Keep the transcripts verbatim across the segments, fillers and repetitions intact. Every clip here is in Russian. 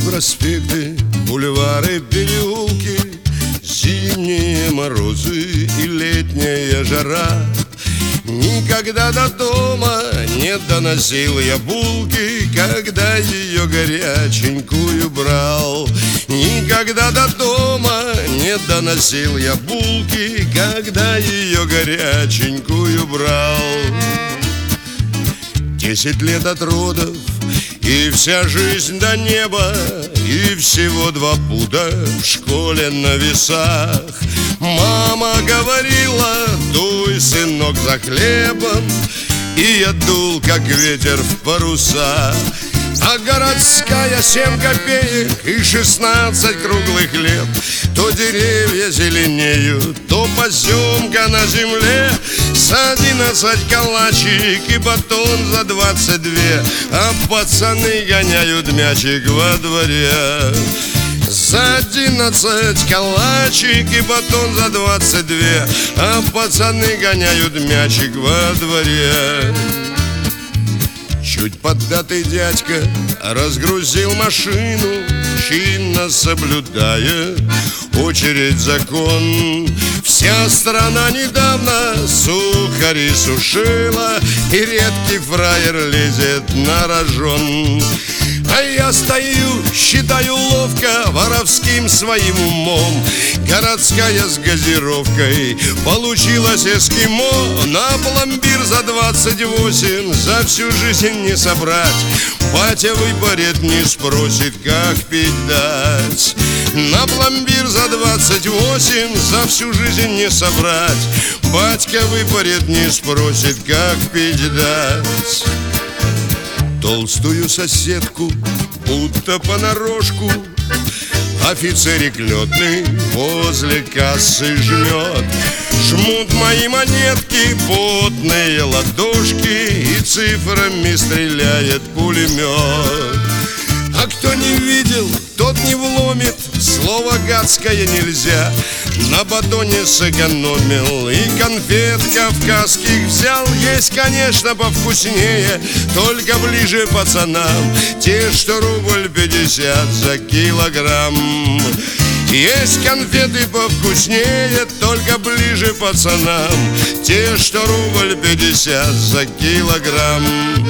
проспекты, бульвары, переулки, зимние морозы и летняя жара. Никогда до дома не доносил я булки, когда ее горяченькую брал. Никогда до дома не доносил я булки, когда ее горяченькую брал. Десять лет от родов и вся жизнь до неба, и всего два пуда в школе на весах. Мама говорила: дуй, сынок, за хлебом, и я дул, как ветер в паруса. А городская семь копеек и шестнадцать круглых лет. То деревья зеленеют, то поземка на земле. С одиннадцать калачик и батон за двадцать две, а пацаны гоняют мячик во дворе. За одиннадцать калачик и батон за двадцать две, а пацаны гоняют мячик во дворе. Чуть поддатый дядька разгрузил машину, чинно соблюдая очередь закон. Вся страна недавно сухари сушила, и редкий фраер лезет на рожон. А я стою, считаю ловко воровским своим умом. Городская с газировкой получилась эскимо. На пломбир за двадцать восемь за всю жизнь не собрать. Батя выпарит, не спросит, как пить дать. На пломбир за двадцать восемь за всю жизнь не собрать. Батька выпарит, не спросит, как пить дать. Толстую соседку, будто понарошку, офицерик летный возле кассы жмет. Жмут мои монетки, потные ладошки, и цифрами стреляет пулемет. А кто не видел, тот не вломит, слово гадское нельзя. На батоне сэкономил и конфет кавказских взял. Есть, конечно, повкуснее, только ближе пацанам, те, что рубль пятьдесят за килограмм. Есть конфеты повкуснее, только ближе пацанам, те, что рубль пятьдесят за килограмм.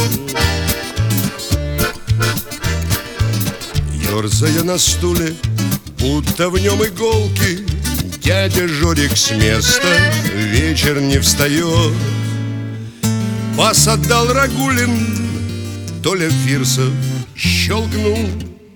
Ёрзая на стуле, будто в нем иголки, дядя Жорик с места вечер не встает. Пас отдал Рагулин, Толя Фирсов щелкнул,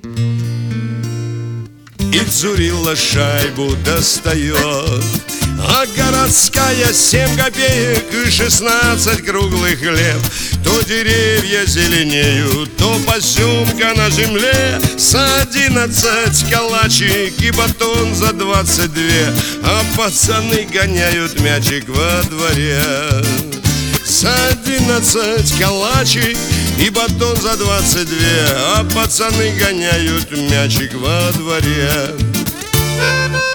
и Дзурилла шайбу достает. А городская семь копеек и шестнадцать круглых лет. То деревья зеленеют, то поземка на земле. С одиннадцать калачик и батон за двадцать две, а пацаны гоняют мячик во дворе. С одиннадцать калачик и батон за двадцать две, а пацаны гоняют мячик во дворе.